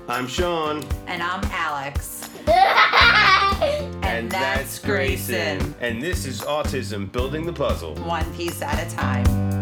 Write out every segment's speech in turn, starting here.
I'm Sean. And I'm Alex. And that's Grayson. And this is Autism Building the Puzzle. One piece at a time.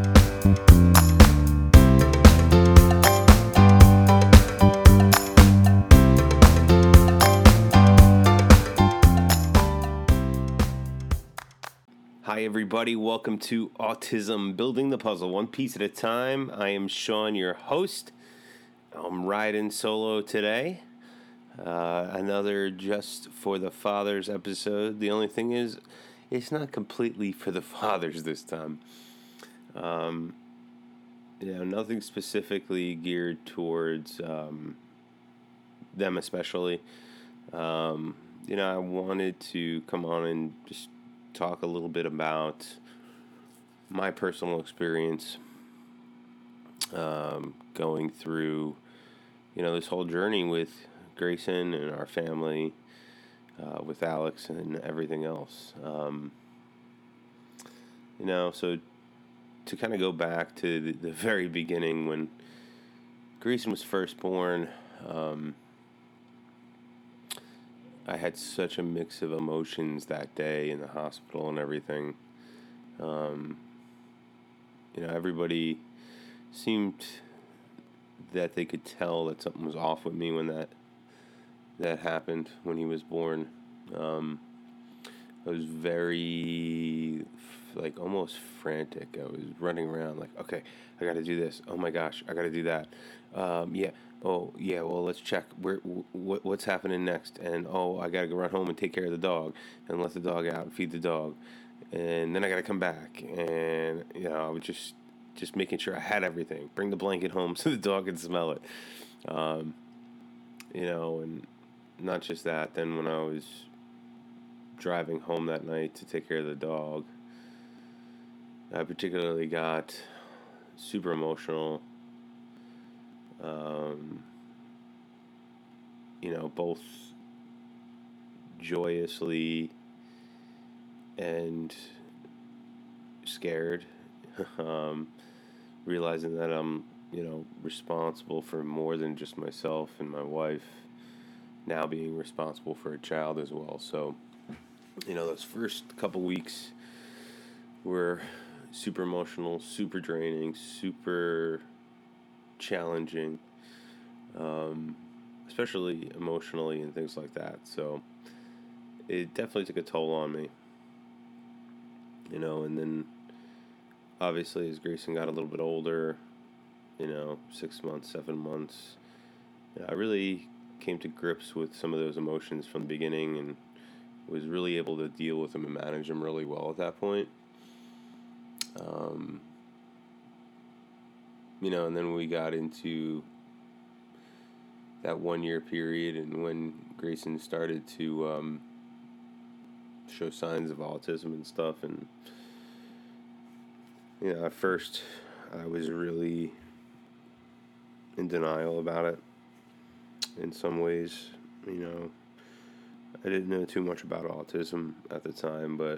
Hi, everybody. Welcome to Autism Building the Puzzle, one piece at a time. I am Sean, your host. I'm riding solo today. Another Just for the Fathers episode. The only thing is, it's not completely for the fathers this time. Nothing specifically geared towards them especially. I wanted to come on and just talk a little bit about my personal experience going through, this whole journey with Grayson and our family, with Alex and everything else. So to kind of go back to the very beginning when Grayson was first born, I had such a mix of emotions that day in the hospital and everything. Everybody seemed that they could tell that something was off with me when that happened when he was born. I was very, almost frantic. I was running around okay, I got to do this. Oh my gosh, I got to do that. Yeah. Oh, yeah, well, let's check what's happening next. And, I got to go run home and take care of the dog and let the dog out and feed the dog. And then I got to come back. And, I was just making sure I had everything. Bring the blanket home so the dog could smell it. And not just that. Then when I was driving home that night to take care of the dog, I particularly got super emotional. Both joyously and scared, realizing that I'm, responsible for more than just myself and my wife, now being responsible for a child as well. So, those first couple weeks were super emotional, super draining, super challenging, especially emotionally and things like that. So it definitely took a toll on me, and then obviously as Grayson got a little bit older, 6 months, 7 months, I really came to grips with some of those emotions from the beginning and was really able to deal with them and manage them really well at that point. And then we got into that 1 year period, and when Grayson started to show signs of autism and stuff, and at first I was really in denial about it. In some ways, I didn't know too much about autism at the time, but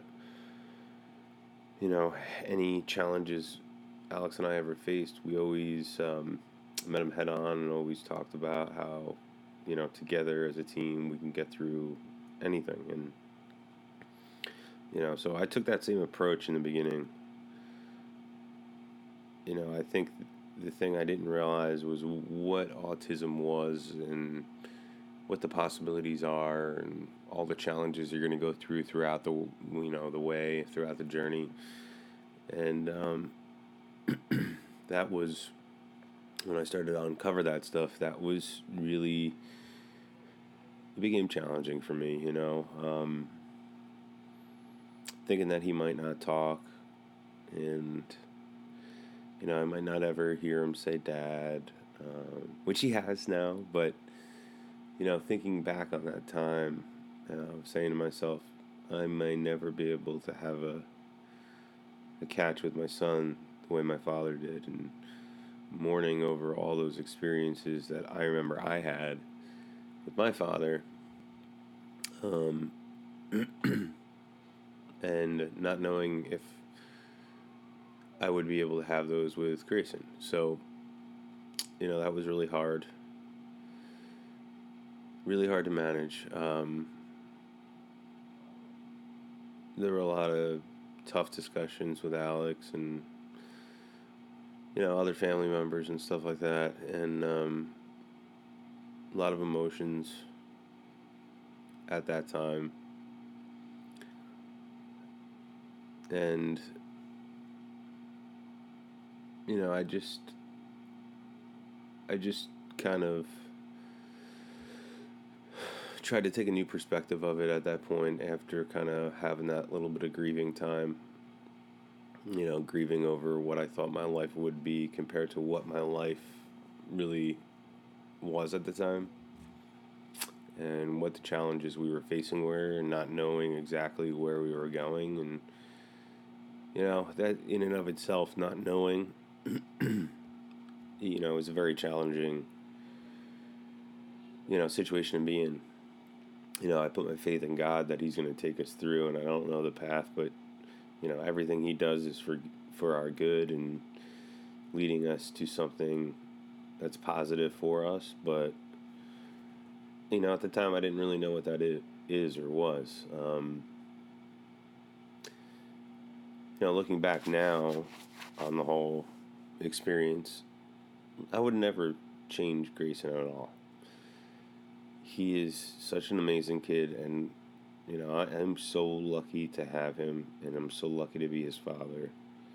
any challenges Alex and I ever faced, we always met them head on and always talked about how, together as a team we can get through anything. And, so I took that same approach in the beginning. I think the thing I didn't realize was what autism was and what the possibilities are and all the challenges you're going to go through throughout the way, throughout the journey. And that was when I started to uncover that stuff. That was really, it became challenging for me, thinking that he might not talk, and I might not ever hear him say dad, which he has now. But thinking back on that time, saying to myself, I may never be able to have a catch with my son the way my father did, and mourning over all those experiences that I remember I had with my father, and not knowing if I would be able to have those with Grayson. So, that was really hard. really hard to manage. There were a lot of tough discussions with Alex and, other family members and stuff like that, and a lot of emotions at that time. And, I just kind of tried to take a new perspective of it at that point after kind of having that little bit of grieving time. Grieving over what I thought my life would be compared to what my life really was at the time, and what the challenges we were facing were, and not knowing exactly where we were going. And, that in and of itself, not knowing, is a very challenging, situation to be in. I put my faith in God that He's going to take us through, and I don't know the path, but everything He does is for our good and leading us to something that's positive for us. But at the time I didn't really know what that is or was. Looking back now on the whole experience, I would never change Grayson at all. He is such an amazing kid, and I'm so lucky to have him, and I'm so lucky to be his father.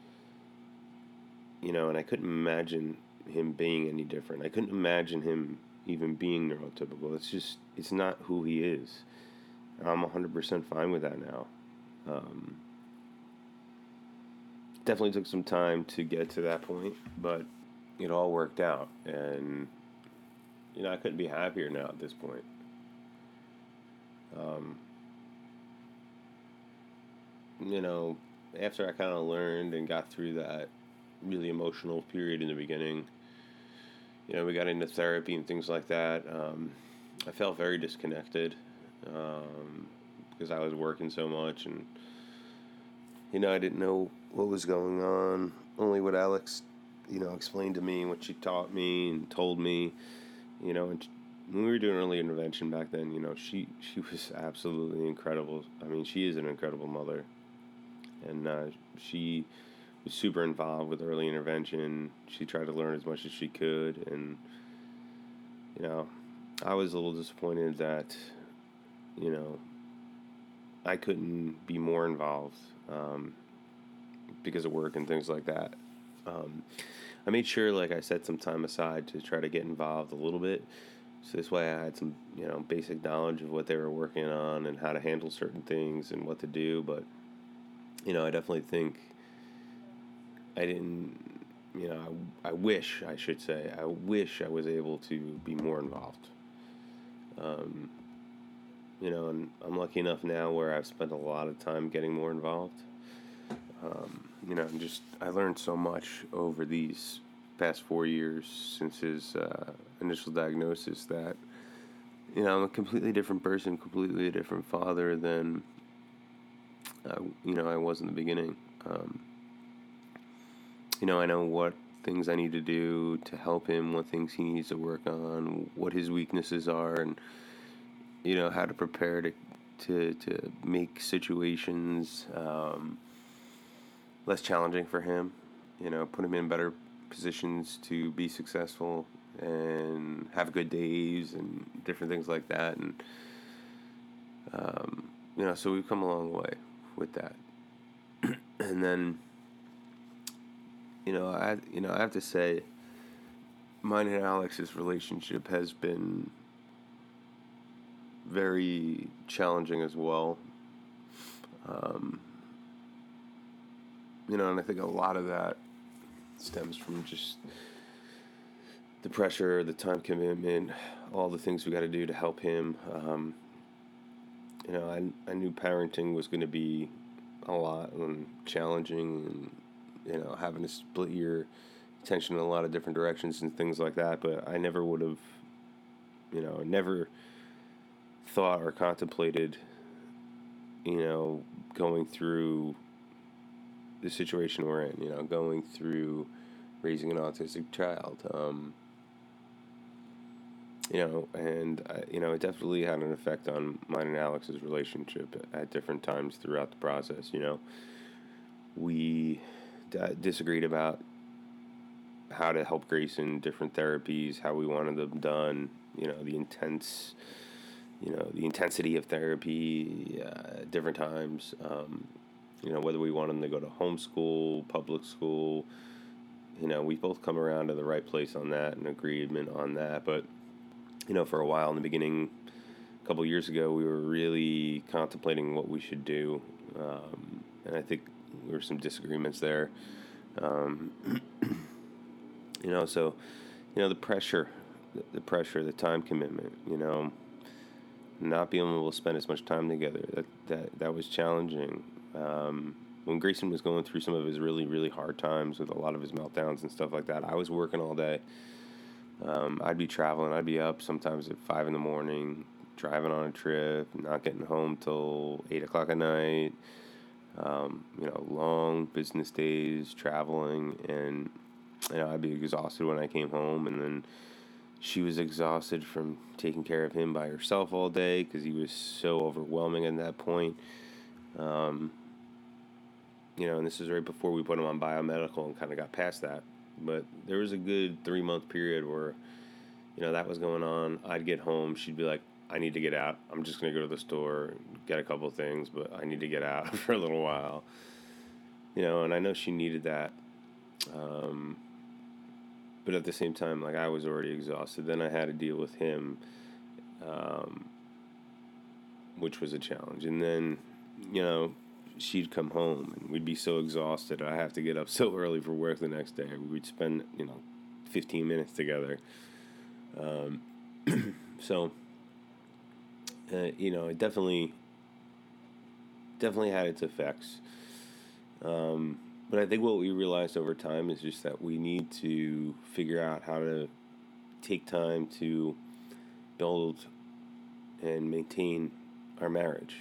And I couldn't imagine him being any different. I couldn't imagine him even being neurotypical. It's not who he is. And I'm 100% fine with that now. Definitely took some time to get to that point, but it all worked out. And, I couldn't be happier now at this point. After I kind of learned and got through that really emotional period in the beginning, we got into therapy and things like that. I felt very disconnected because I was working so much, and I didn't know what was going on. Only what Alex, explained to me, what she taught me and told me, and when we were doing early intervention back then, she was absolutely incredible. I mean, she is an incredible mother, and she was super involved with early intervention. She tried to learn as much as she could, and I was a little disappointed that I couldn't be more involved because of work and things like that. I made sure, like, I set some time aside to try to get involved a little bit, so this way I had some basic knowledge of what they were working on and how to handle certain things and what to do. But I definitely think I didn't, I wish I was able to be more involved. And I'm lucky enough now where I've spent a lot of time getting more involved. I learned so much over these past 4 years since his initial diagnosis that, I'm a completely different person, completely a different father than, I was in the beginning. I know what things I need to do to help him, what things he needs to work on, what his weaknesses are, and, how to prepare to make situations less challenging for him, put him in better positions to be successful and have good days and different things like that. And, so we've come a long way with that. And then, I have to say, mine and Alex's relationship has been very challenging as well. And I think a lot of that stems from just the pressure, the time commitment, all the things we got to do to help him. I knew parenting was going to be a lot and challenging, and, having to split your attention in a lot of different directions and things like that. But I never would have, never thought or contemplated, going through the situation we're in, going through raising an autistic child. And it definitely had an effect on mine and Alex's relationship at different times throughout the process. We disagreed about how to help Grayson, different therapies, how we wanted them done, the intensity of therapy, different times, whether we want them to go to homeschool, public school, we both come around to the right place on that and agreement on that. But, for a while in the beginning, a couple years ago, we were really contemplating what we should do. And I think there were some disagreements there. The pressure, the time commitment, not being able to spend as much time together, that was challenging. When Grayson was going through some of his really, really hard times with a lot of his meltdowns and stuff like that, I was working all day. I'd be traveling. I'd be up sometimes at 5 a.m, driving on a trip, not getting home till 8 o'clock at night. Long business days, traveling, and I'd be exhausted when I came home, and then she was exhausted from taking care of him by herself all day because he was so overwhelming at that point. And this is right before we put him on biomedical and kind of got past that. But there was a good 3-month period where, that was going on. I'd get home. She'd be like, I need to get out. I'm just going to go to the store, get a couple of things, but I need to get out for a little while. And I know she needed that. But at the same time, I was already exhausted. Then I had to deal with him, which was a challenge. And then, she'd come home and we'd be so exhausted. I have to get up so early for work the next day. We'd spend, 15 minutes together. It definitely had its effects. But I think what we realized over time is just that we need to figure out how to take time to build and maintain our marriage.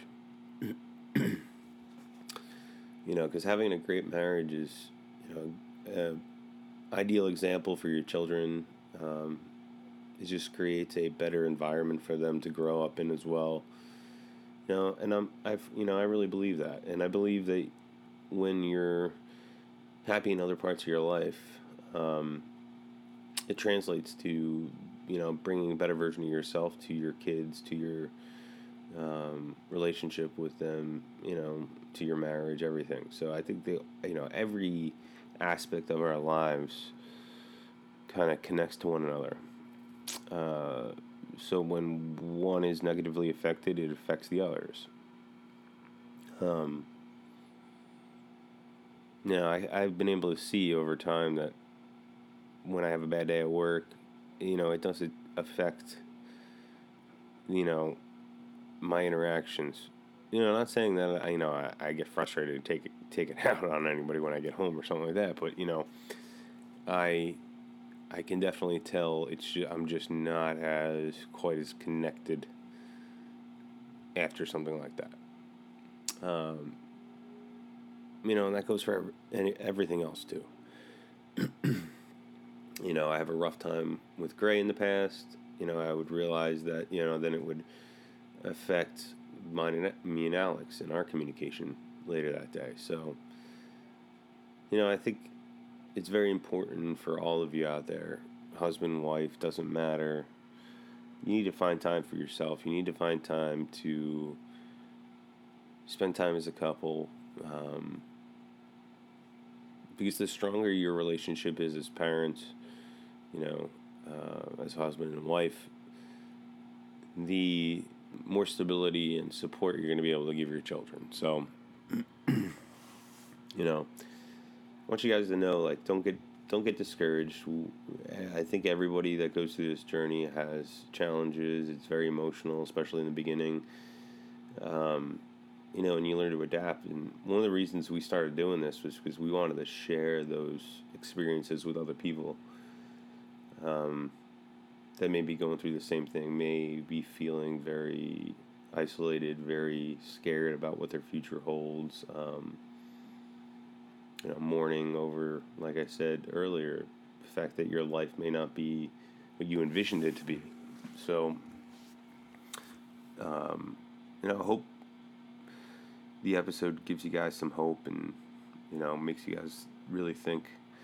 Because having a great marriage is, an ideal example for your children. It just creates a better environment for them to grow up in as well. And I really believe that. And I believe that when you're happy in other parts of your life, it translates to, bringing a better version of yourself to your kids, to your relationship with them, to your marriage, everything. So I think that, every aspect of our lives kind of connects to one another. So when one is negatively affected, it affects the others. I've been able to see over time that when I have a bad day at work, it doesn't affect, my interactions. Not saying that I get frustrated and take it out on anybody when I get home or something like that, but I can definitely tell I'm just not as quite as connected after something like that. And that goes for everything else too. I have a rough time with Gray in the past. I would realize that, then it would affect me and Alex in our communication later that day. So, I think it's very important for all of you out there, husband, wife, doesn't matter. You need to find time for yourself. You need to find time to spend time as a couple. Because the stronger your relationship is as parents, as husband and wife, the more stability and support you're going to be able to give your children. So, I want you guys to know, don't get discouraged. I think everybody that goes through this journey has challenges. It's very emotional, especially in the beginning. And you learn to adapt. And one of the reasons we started doing this was because we wanted to share those experiences with other people that may be going through the same thing, may be feeling very isolated, very scared about what their future holds. Mourning over, like I said earlier, the fact that your life may not be what you envisioned it to be. So, I hope the episode gives you guys some hope and, makes you guys really think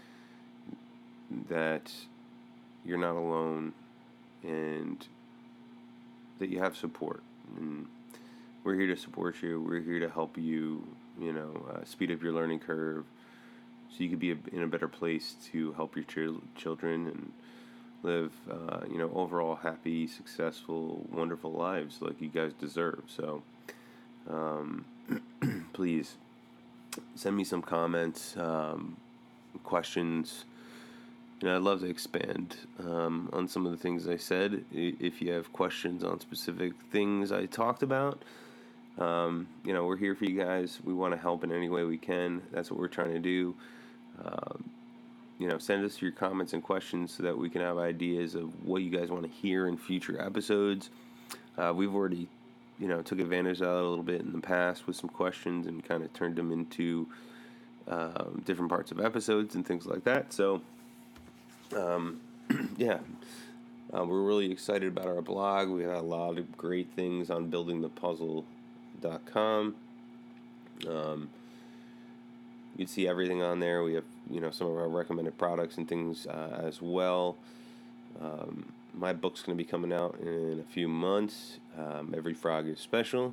that you're not alone and that you have support. And we're here to support you. We're here to help you, speed up your learning curve so you could be in a better place to help your children and live, overall happy, successful, wonderful lives like you guys deserve. So, please send me some comments, questions. I'd love to expand on some of the things I said. If you have questions on specific things I talked about, we're here for you guys. We want to help in any way we can. That's what we're trying to do. Send us your comments and questions so that we can have ideas of what you guys want to hear in future episodes. We've already, took advantage of that a little bit in the past with some questions and kind of turned them into different parts of episodes and things like that. So, we're really excited about our blog. We have a lot of great things on buildingthepuzzle.com. You can see everything on there. We have, some of our recommended products and things as well. My book's going to be coming out in a few months. Every Frog is Special.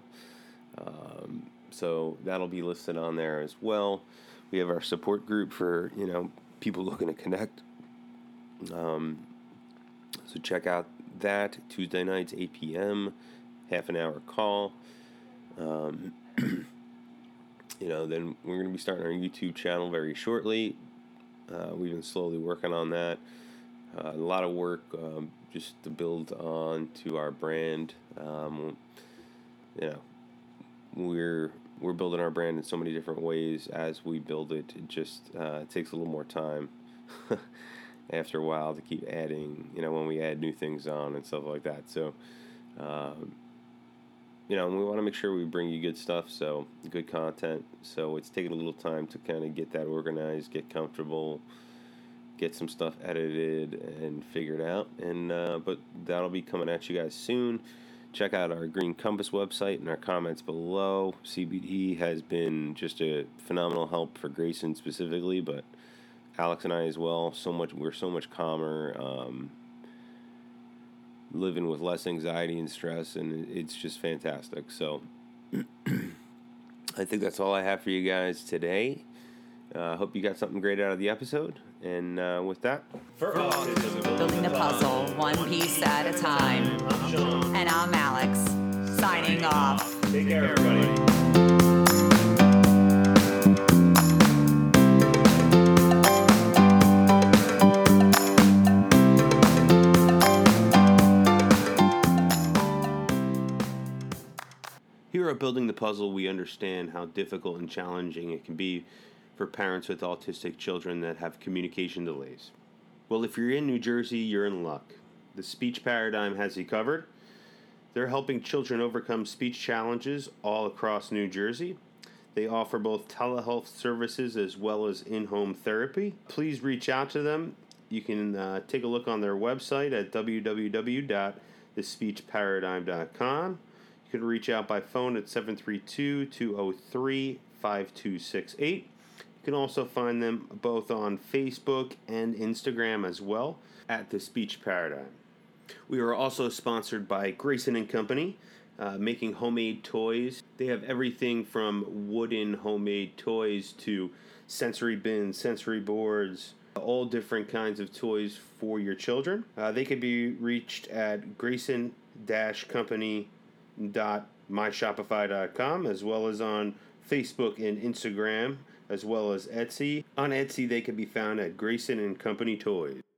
So that'll be listed on there as well. We have our support group for, people looking to connect. So check out that Tuesday nights, 8 p.m., half an hour call. Then we're going to be starting our YouTube channel very shortly. We've been slowly working on that. A lot of work just to build on to our brand. We're building our brand in so many different ways as we build it. It just it takes a little more time after a while to keep adding, when we add new things on and stuff like that. So, we want to make sure we bring you good stuff, so good content. So it's taking a little time to kind of get that organized, get comfortable, get some stuff edited and figured out. And but that'll be coming at you guys soon. Check out our Green Compass website in our comments below. CBD has been just a phenomenal help for Grayson specifically, but Alex and I as well. We're so much calmer. Living with less anxiety and stress, and it's just fantastic. So I think that's all I have for you guys today. Hope you got something great out of the episode. And with that, Building the puzzle one piece at a time. And I'm Alex, signing off. Take care, everybody. Here at Building the Puzzle, we understand how difficult and challenging it can be for parents with autistic children that have communication delays. Well, if you're in New Jersey, you're in luck. The Speech Paradigm has you covered. They're helping children overcome speech challenges all across New Jersey. They offer both telehealth services as well as in-home therapy. Please reach out to them. You can take a look on their website at www.thespeechparadigm.com. You can reach out by phone at 732-203-5268. You can also find them both on Facebook and Instagram as well at The Speech Paradigm. We are also sponsored by Grayson & Company, making homemade toys. They have everything from wooden homemade toys to sensory bins, sensory boards, all different kinds of toys for your children. They can be reached at grayson-company.myshopify.com, as well as on Facebook and Instagram, as well as Etsy. On Etsy, they can be found at Grayson & Company Toys.